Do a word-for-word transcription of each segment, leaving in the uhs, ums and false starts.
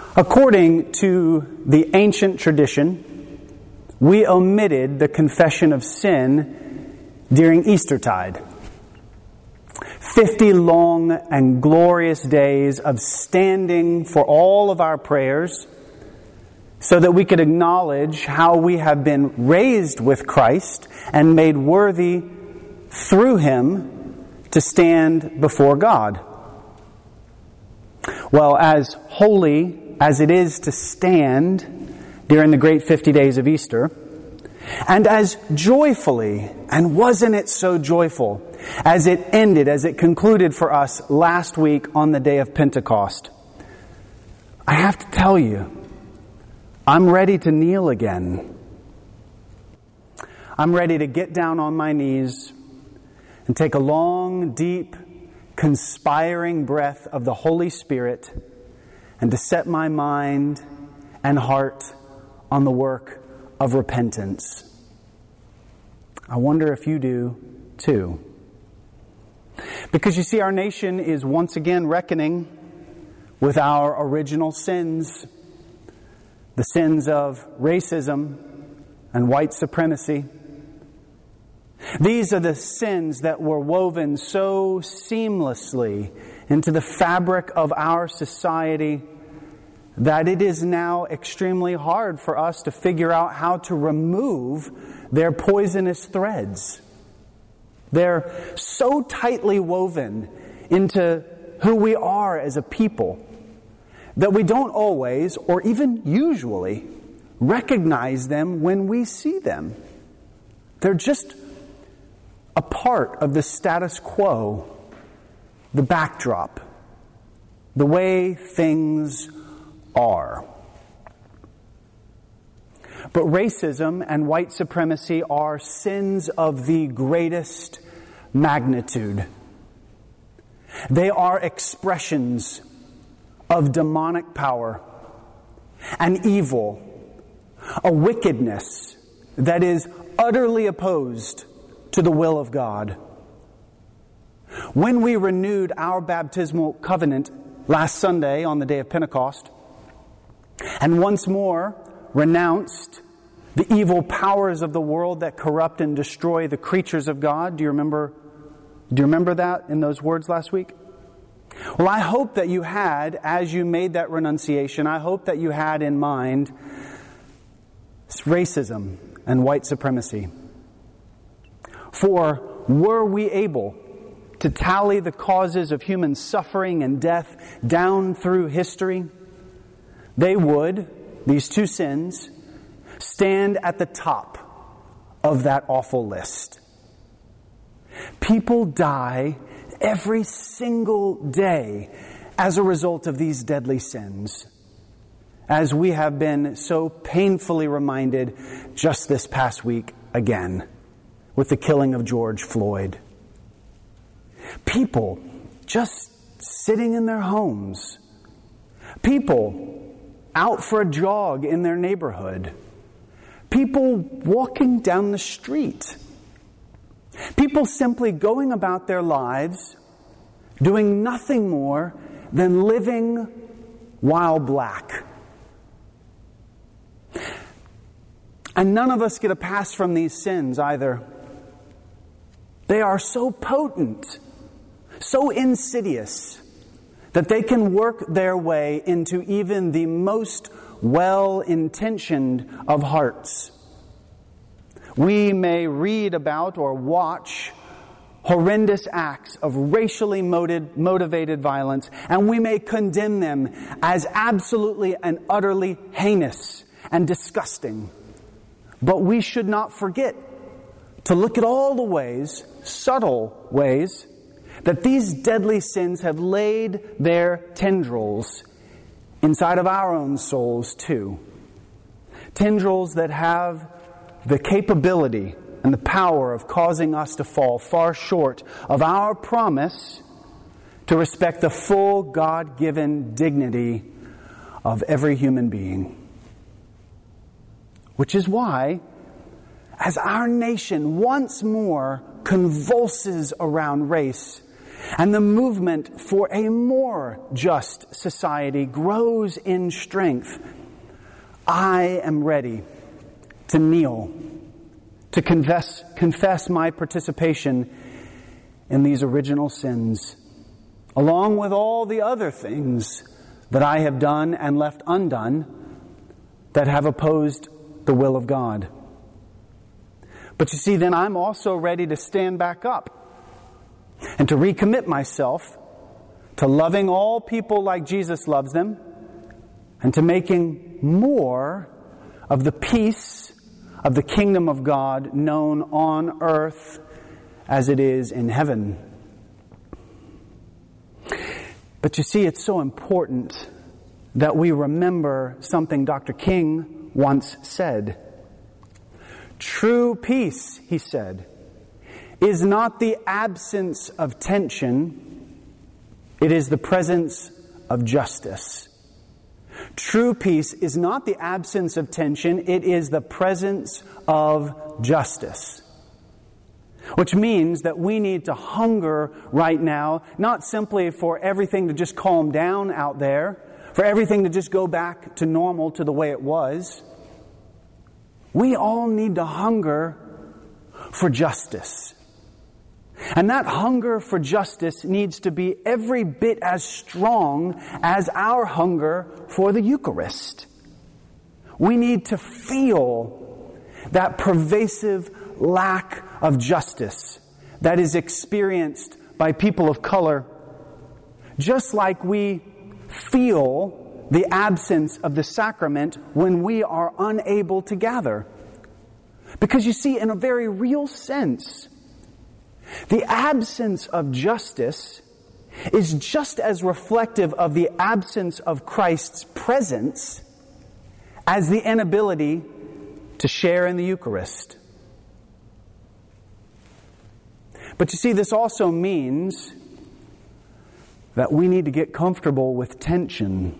According to the ancient tradition, we omitted the confession of sin during Eastertide. Fifty long and glorious days of standing for all of our prayers so that we could acknowledge how we have been raised with Christ and made worthy through Him to stand before God. Well, as holy as it is to stand during the great fifty days of Easter, and as joyfully, and wasn't it so joyful, as it ended, as it concluded for us last week on the day of Pentecost, I have to tell you, I'm ready to kneel again. I'm ready to get down on my knees and take a long, deep, conspiring breath of the Holy Spirit and to set my mind and heart on the work of repentance. I wonder if you do too. Because you see, our nation is once again reckoning with our original sins, the sins of racism and white supremacy. These are the sins that were woven so seamlessly into the fabric of our society that it is now extremely hard for us to figure out how to remove their poisonous threads. They're so tightly woven into who we are as a people that we don't always, or even usually, recognize them when we see them. They're just a part of the status quo, the backdrop, the way things are. But racism and white supremacy are sins of the greatest magnitude. They are expressions of demonic power, an evil, a wickedness that is utterly opposed to the will of God. When we renewed our baptismal covenant last Sunday on the day of Pentecost, and once more renounced the evil powers of the world that corrupt and destroy the creatures of God. Do you remember, do you remember that in those words last week? Well, I hope that you had, as you made that renunciation, I hope that you had in mind racism and white supremacy. For were we able to tally the causes of human suffering and death down through history, they would, these two sins, stand at the top of that awful list. People die every single day as a result of these deadly sins, as we have been so painfully reminded just this past week again with the killing of George Floyd. People just sitting in their homes. People out for a jog in their neighborhood. People walking down the street. People simply going about their lives, doing nothing more than living while black. And none of us get a pass from these sins either. They are so potent, so insidious, that they can work their way into even the most well-intentioned of hearts. We may read about or watch horrendous acts of racially motivated violence, and we may condemn them as absolutely and utterly heinous and disgusting. But we should not forget to look at all the ways, subtle ways, that these deadly sins have laid their tendrils inside of our own souls too. Tendrils that have the capability and the power of causing us to fall far short of our promise to respect the full God-given dignity of every human being. Which is why, as our nation once more convulses around race, And the movement for a more just society grows in strength. I am ready to kneel, to confess, confess my participation in these original sins, along with all the other things that I have done and left undone that have opposed the will of God. But you see, then I'm also ready to stand back up and to recommit myself to loving all people like Jesus loves them, and to making more of the peace of the kingdom of God known on earth as it is in heaven. But you see, it's so important that we remember something Doctor King once said. True peace, he said, is not the absence of tension, it is the presence of justice. True peace is not the absence of tension, it is the presence of justice. Which means that we need to hunger right now, not simply for everything to just calm down out there, for everything to just go back to normal, to the way it was. We all need to hunger for justice. And that hunger for justice needs to be every bit as strong as our hunger for the Eucharist. We need to feel that pervasive lack of justice that is experienced by people of color, just like we feel the absence of the sacrament when we are unable to gather. Because you see, in a very real sense, the absence of justice is just as reflective of the absence of Christ's presence as the inability to share in the Eucharist. But you see, this also means that we need to get comfortable with tension.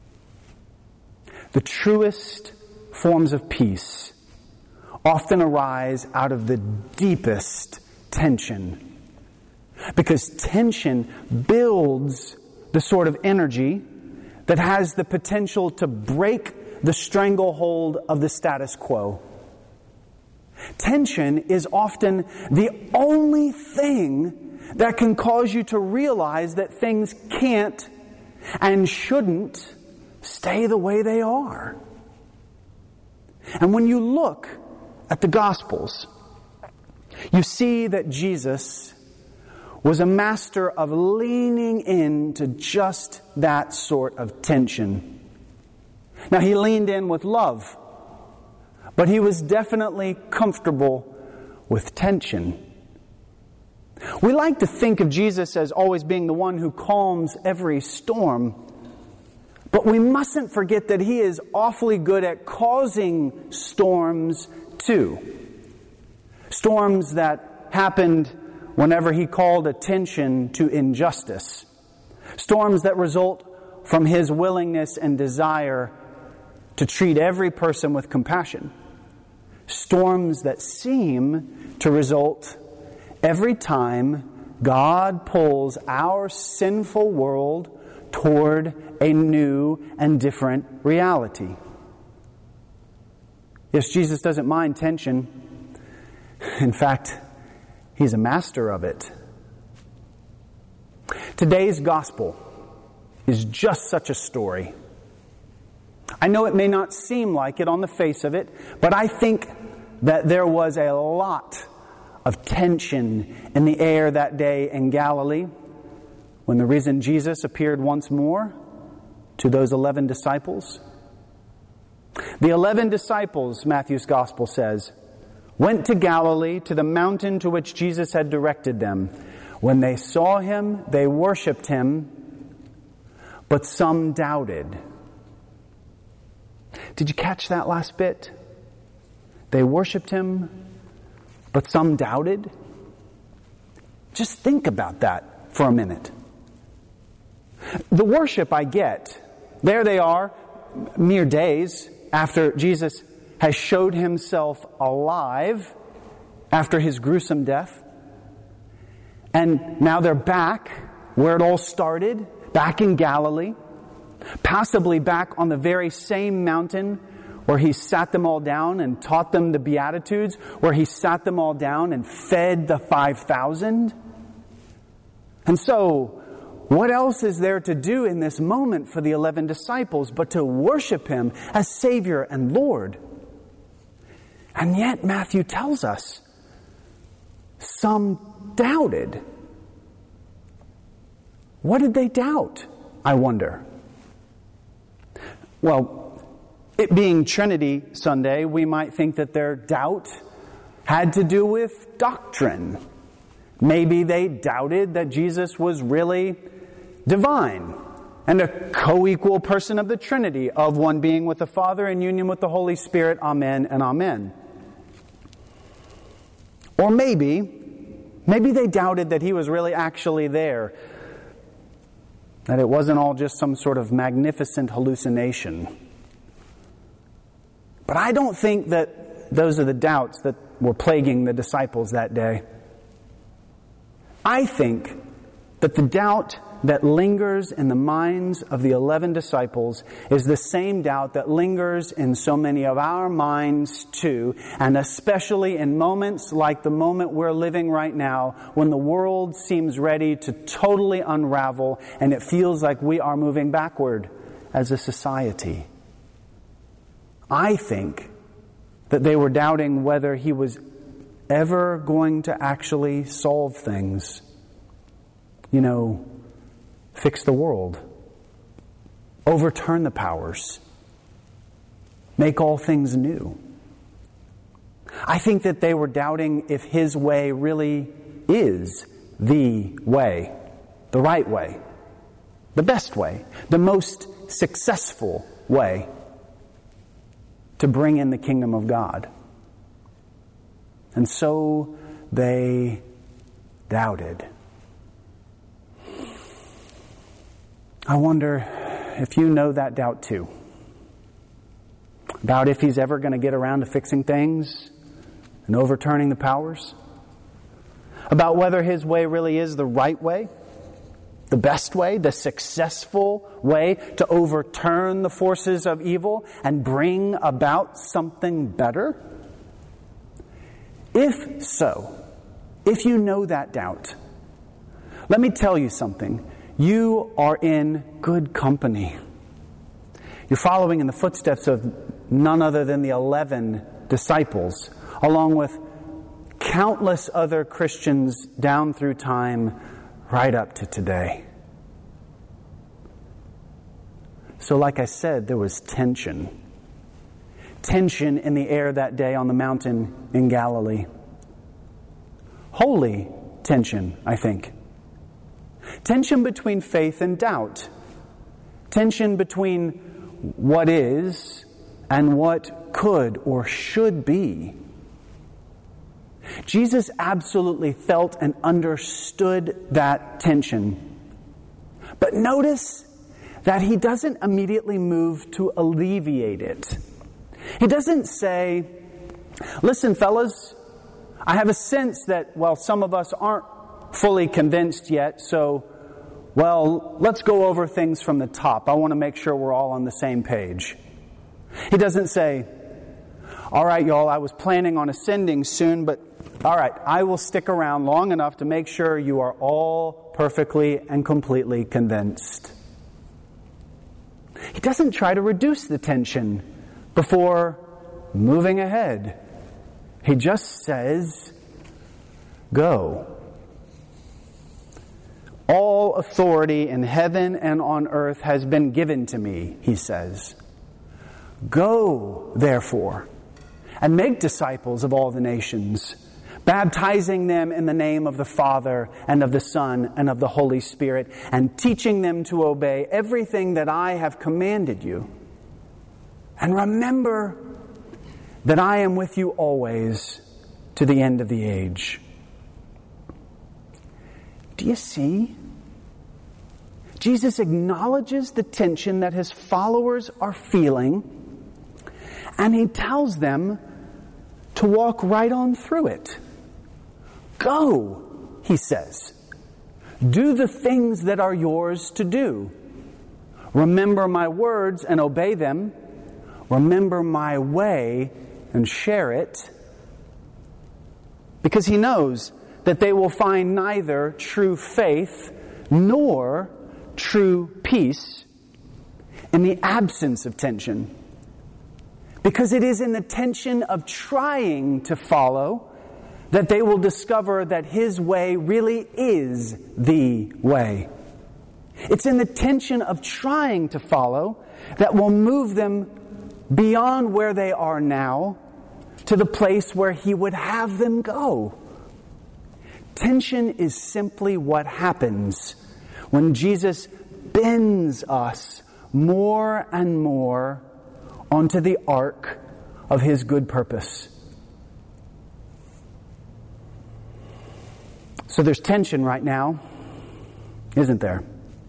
The truest forms of peace often arise out of the deepest tension. Because tension builds the sort of energy that has the potential to break the stranglehold of the status quo. Tension is often the only thing that can cause you to realize that things can't and shouldn't stay the way they are. And when you look at the Gospels, you see that Jesus was a master of leaning into just that sort of tension. Now, he leaned in with love, but he was definitely comfortable with tension. We like to think of Jesus as always being the one who calms every storm, but we mustn't forget that he is awfully good at causing storms too. Storms that happened whenever he called attention to injustice. Storms that result from his willingness and desire to treat every person with compassion. Storms that seem to result every time God pulls our sinful world toward a new and different reality. Yes, Jesus doesn't mind tension. In fact, he's a master of it. Today's gospel is just such a story. I know it may not seem like it on the face of it, but I think that there was a lot of tension in the air that day in Galilee when the risen Jesus appeared once more to those eleven disciples. The eleven disciples, Matthew's gospel says, went to Galilee, to the mountain to which Jesus had directed them. When they saw him, they worshipped him, but some doubted. Did you catch that last bit? They worshipped him, but some doubted. Just think about that for a minute. The worship I get, there they are, mere days after Jesus has showed himself alive after his gruesome death. And now they're back where it all started, back in Galilee, possibly back on the very same mountain where he sat them all down and taught them the Beatitudes, where he sat them all down and fed the five thousand. And so, what else is there to do in this moment for the eleven disciples but to worship him as Savior and Lord? And yet, Matthew tells us, some doubted. What did they doubt, I wonder? Well, it being Trinity Sunday, we might think that their doubt had to do with doctrine. Maybe they doubted that Jesus was really divine and a co-equal person of the Trinity, of one being with the Father in union with the Holy Spirit. Amen and amen. Or maybe, maybe they doubted that he was really actually there, that it wasn't all just some sort of magnificent hallucination. But I don't think that those are the doubts that were plaguing the disciples that day. I think that the doubt that lingers in the minds of the eleven disciples is the same doubt that lingers in so many of our minds too, and especially in moments like the moment we're living right now, when the world seems ready to totally unravel and it feels like we are moving backward as a society. I think that they were doubting whether he was ever going to actually solve things. You know, fix the world, overturn the powers, make all things new. I think that they were doubting if his way really is the way, the right way, the best way, the most successful way to bring in the kingdom of God. And so they doubted. I wonder if you know that doubt too. About if he's ever going to get around to fixing things and overturning the powers. About whether his way really is the right way, the best way, the successful way to overturn the forces of evil and bring about something better. If so, if you know that doubt, let me tell you something. You are in good company. You're following in the footsteps of none other than the eleven disciples, along with countless other Christians down through time, right up to today. So like I said, there was tension. Tension in the air that day on the mountain in Galilee. Holy tension, I think. Tension between faith and doubt. Tension between what is and what could or should be. Jesus absolutely felt and understood that tension. But notice that he doesn't immediately move to alleviate it. He doesn't say, listen, fellas, I have a sense that, well, some of us aren't fully convinced yet, so, well, let's go over things from the top. I want to make sure we're all on the same page. He doesn't say, all right, y'all, I was planning on ascending soon, but all right, I will stick around long enough to make sure you are all perfectly and completely convinced. He doesn't try to reduce the tension before moving ahead. He just says, go. All authority in heaven and on earth has been given to me, he says. Go, therefore, and make disciples of all the nations, baptizing them in the name of the Father and of the Son and of the Holy Spirit, and teaching them to obey everything that I have commanded you. And remember that I am with you always to the end of the age. Do you see? Jesus acknowledges the tension that his followers are feeling, and he tells them to walk right on through it. Go, he says. Do the things that are yours to do. Remember my words and obey them. Remember my way and share it. Because he knows that they will find neither true faith nor true peace in the absence of tension. Because it is in the tension of trying to follow that they will discover that his way really is the way. It's in the tension of trying to follow that will move them beyond where they are now to the place where he would have them go. Tension is simply what happens when Jesus bends us more and more onto the arc of his good purpose. So there's tension right now, isn't there?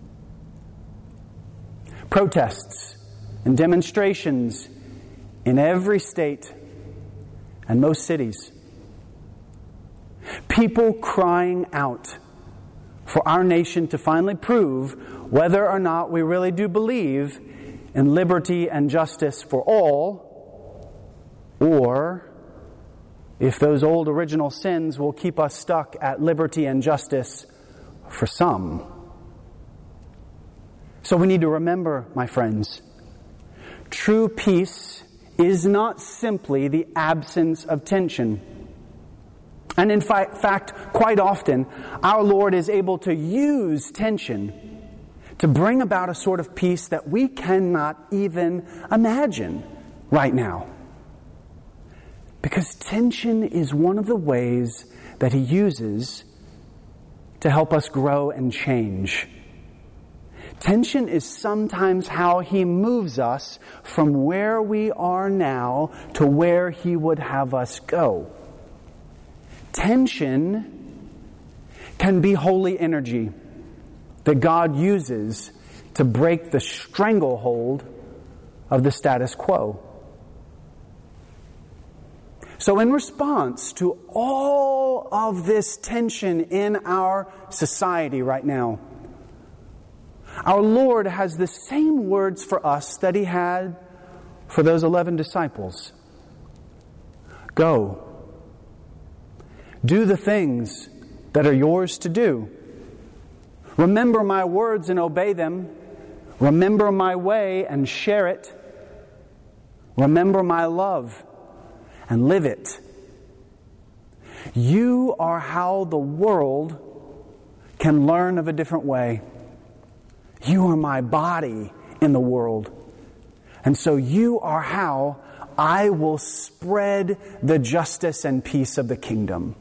Protests and demonstrations in every state and most cities. People crying out for our nation to finally prove whether or not we really do believe in liberty and justice for all, or if those old original sins will keep us stuck at liberty and justice for some. So we need to remember, my friends, true peace is not simply the absence of tension. And in fi- fact, quite often, our Lord is able to use tension to bring about a sort of peace that we cannot even imagine right now. Because tension is one of the ways that he uses to help us grow and change. Tension is sometimes how he moves us from where we are now to where he would have us go. Tension can be holy energy that God uses to break the stranglehold of the status quo. So in response to all of this tension in our society right now, our Lord has the same words for us that he had for those eleven disciples. Go. Do the things that are yours to do. Remember my words and obey them. Remember my way and share it. Remember my love and live it. You are how the world can learn of a different way. You are my body in the world. And so you are how I will spread the justice and peace of the kingdom.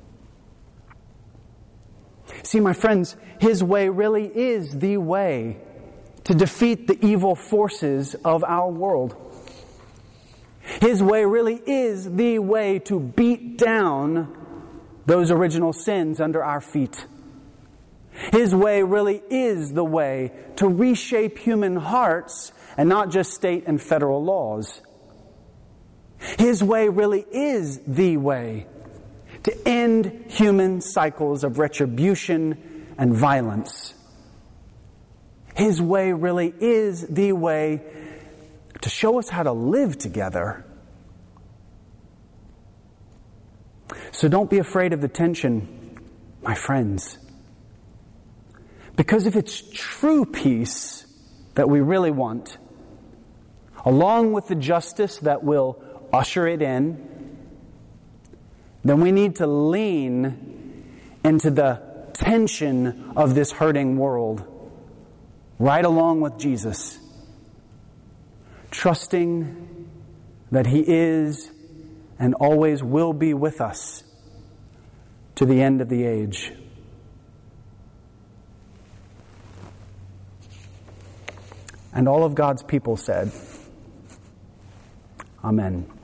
See, my friends, his way really is the way to defeat the evil forces of our world. His way really is the way to beat down those original sins under our feet. His way really is the way to reshape human hearts and not just state and federal laws. His way really is the way to end human cycles of retribution and violence. His way really is the way to show us how to live together. So don't be afraid of the tension, my friends. Because if it's true peace that we really want, along with the justice that will usher it in, then we need to lean into the tension of this hurting world, right along with Jesus, trusting that he is and always will be with us to the end of the age. And all of God's people said, Amen.